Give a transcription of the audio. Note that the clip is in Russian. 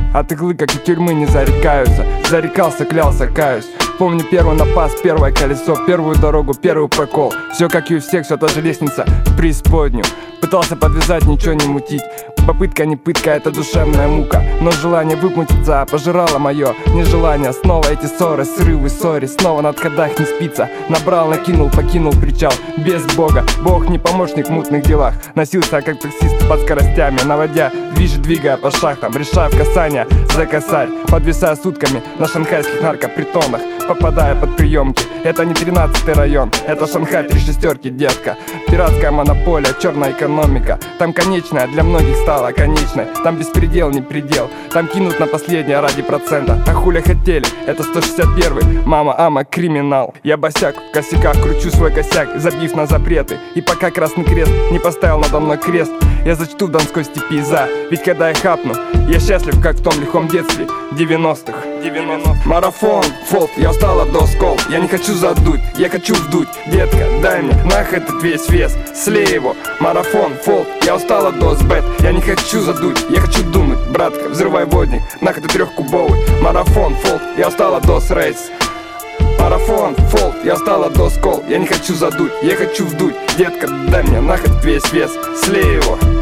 от иглы, как и тюрьмы, не зарекаются. Зарекался, клялся, каюсь. Помню первый напас, первое колесо, первую дорогу, первый прокол. Все как и у всех, все та же лестница в преисподнюю. Пытался подвязать, ничего не мутить. Попытка не пытка, это душевная мука. Но желание выпутиться пожирало мое нежелание. Снова эти ссоры, срывы, ссори. Снова на отходах не спится. Набрал, накинул, покинул причал. Без Бога, Бог не помощник в мутных делах. Носился как таксист под скоростями, наводя двигая по шахтам, решая в касание за косарь. Подвисая сутками на шанхайских наркопритонах, попадая под приемки. Это не 13-й район, это Шанхай 3 шестерки, детка. Пиратская монополия, черная экономика. Там конечная для многих стала конечной. Там беспредел, не предел. Там кинут на последнее ради процента. А хуля хотели, это 161-й. Мама, ама, криминал. Я босяк, в косяках кручу свой косяк, забив на запреты. И пока Красный Крест не поставил надо мной крест, я зачту в Донской степи за. Ведь когда я хапну, я счастлив, как в том лихом детстве 90-х. Марафон, фолк, я устал от доскол. Я не хочу задуть, я хочу вдуть. Детка, дай мне нах этот весь вес, слей его. Марафон, фолк, я устал от досбет. Я не хочу задуть, я хочу думать. Братка, взрывай водник, нах это 3-кубовый. Марафон, фолк, я устал от дос рейс. Марафон, фолк, я устал от доскол. Я не хочу задуть, я хочу вдуть. Детка, дай мне нах этот весь вес, слей его.